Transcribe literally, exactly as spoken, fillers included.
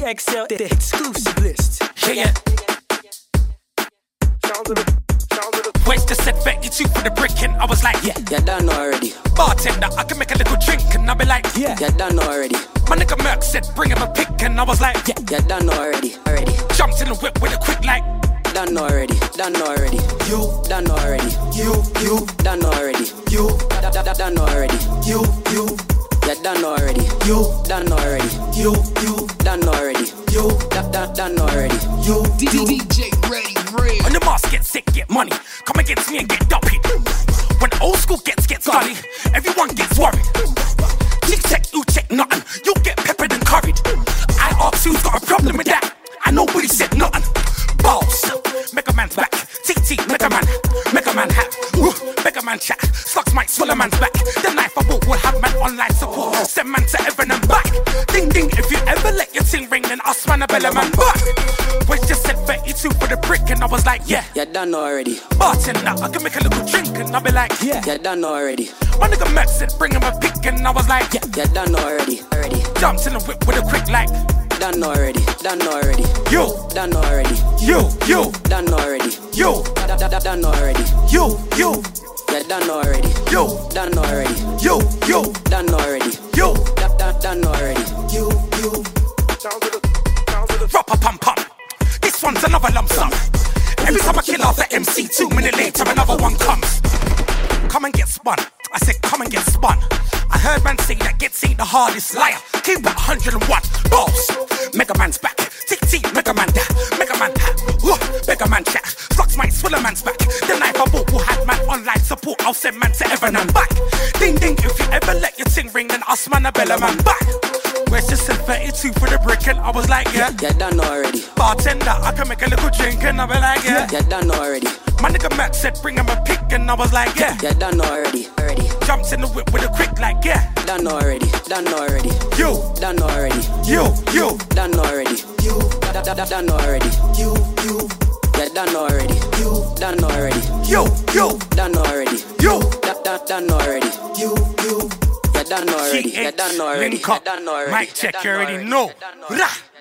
X L, the exclusive list. Yeah, yeah. West just said thirty-two for the brick and I was like, yeah, you done already. Bartender, I can make a little drink and I'll be like, Yeah, You done already. my nigga Merc said bring him a pick and I was like, yeah, You done already. Already. jumped in the whip with a quick like, Done already. Done already. you, Done already. you, you, Done already. you, Da- da- da- Done already. you, you, You done already. you, Done already. you, you, Done already. you, Da- da- Done already. you, D J Ready Real. When the mask gets sick, get money. Come against me and get dumpy. When old school gets gets gully, everyone gets worried. Tick check, you check nothing. You get peppered and curried. I asked who's got a problem with that, and nobody said nothing. Balls, Mega Man's back. T T, Mega Man, Mega Man hat. Woo, Mega Man chat. Slugs might swallow man's back. The knife I bought will have man online support. Send man to heaven and back. Ding ding, if you ever let your ting ring, then us man a bella man back. West just said thirty-two for the brick, and I was like, yeah. You done already. Bartender, I can make a little drink, and I'll be like, yeah. You done already. my nigga Max said bring him a pick, and I was like, yeah. You done already. Already. Jumped in the whip with a quick like, Done already. Done already. you, Done already. you, you, Done already. you, Da- da- da- Done already. you, you, You done already. you, Done already. you, you, Done already. you, Da- da- Done already. you, you. Rapper pum pum. This one's another lump sum. Every time I kill off the M C, two minutes later another one comes. Come and get spun. I said come and get spun. I heard man say that gets ain't the hardest liar. Keep it one hundred and one. Balls. Mega Man's back. Tick tick, Mega Man da. Mega Man hat. Woo, Mega Man chat. Flux might swallow man's back. The knife I bought will have man online support. I'll send man to heaven and back. Ding ding, if you ever let your ting ring, then us man a bella man back. Where's just said thirty-two for the brick and I was like, yeah. You done already. Bartender, I can make a little drink and I be like, yeah. You done already. My nigga Max said bring him a pick and I was like, yeah. You done already. Already. Jumped in the whip with a quick like, yeah. Done already. Done already. You, Done already. you, you, Done already. you, Da- da- da- Done already. you, you, You done already. you, Done already. you, you, Done already. you, Da- da- Done already. you, you. You done already. G You H, done already. link up, You done already. mic You check, done you already already. know. You done already. Rah.